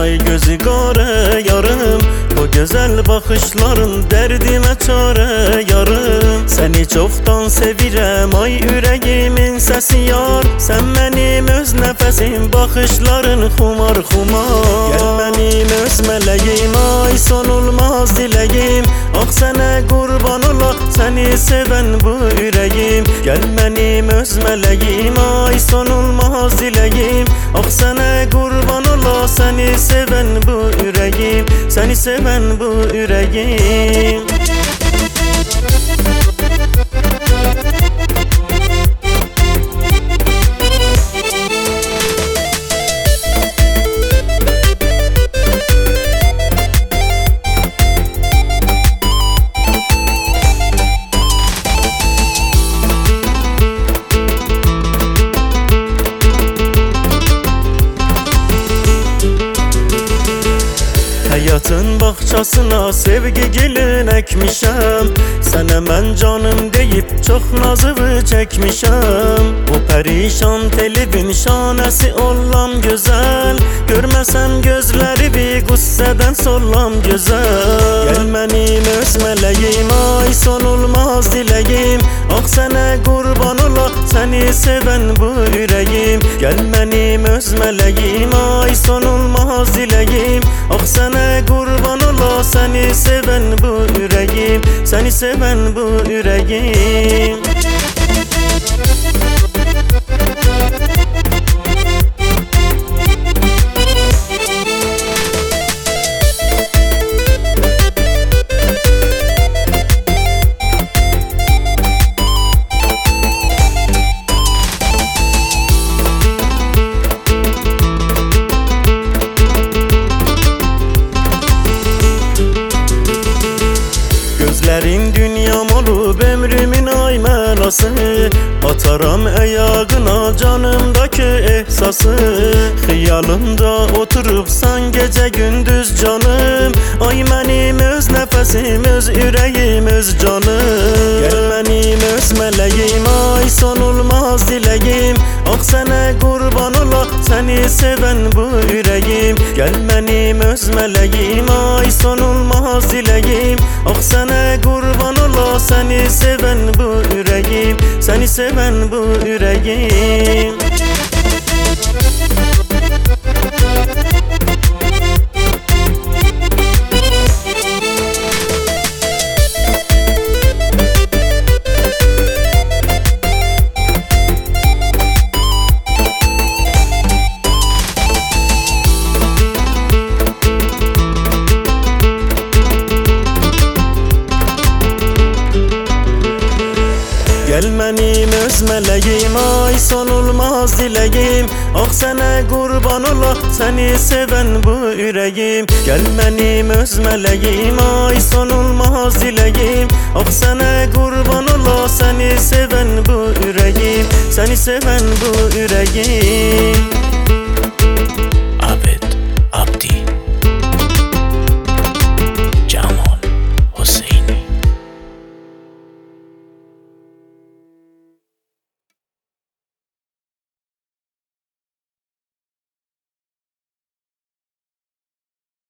ay gözü kara yarım, bu güzel bakışların derdime çare yarım. Seni çoktan sevirem ay yüreğimin sesi yar. Sen benim öz nefesim, bakışların xumar xumar. Gel benim öz meleğim, ay sonulmaz dileğim. Ah sana kurban ola, seni seven bu yüreğim. Gel benim öz meleğim, ay sonulmaz dileğim. Ah sana kurban ola, seni seven bu yüreğim. Seni seven bu yüreğim. Hayatın bahçasına sevgi gülün ekmişem. Sana mən canım deyip çok nazıvı çekmişem. O perişan telivin şanesi ollam güzel. Görmesem gözleri bir gusseden sollam güzel. Gel benim öz meleğim, ay sonulmaz dileğim. Ah sana kurban ola, seni seven bu yüreğim. Gel benim öz meleğim, ay sonulmaz dileğim. Ah sana kurban ola, seni seven bu yüreğim. Seni seven bu yüreğim. Gözlerin dünyam olup ömrümün ay melası. Ataram ayağına canımdaki ehsası. Xiyalımda oturubsan gece gündüz canım. Ay benim öz nefesim, öz yüreğim, öz canım. Gel benim öz meleğim, ay sonulmaz dileğim. Ah sana kurban ola, seni seven bu yüreğim. Gel benim öz meleğim, ay sonulmaz dileğim. Ah sana kurban ola, seni seven bu yüreğim. Seni seven bu yüreğim. Gel benim öz meleğim, ay sonulmaz dileğim. Ah sana kurban ola, seni seven bu yüreğim. Gel benim öz meleğim, ay sonulmaz dileğim. Ah sana kurban ola, seni seven bu yüreğim. Seni seven bu yüreğim.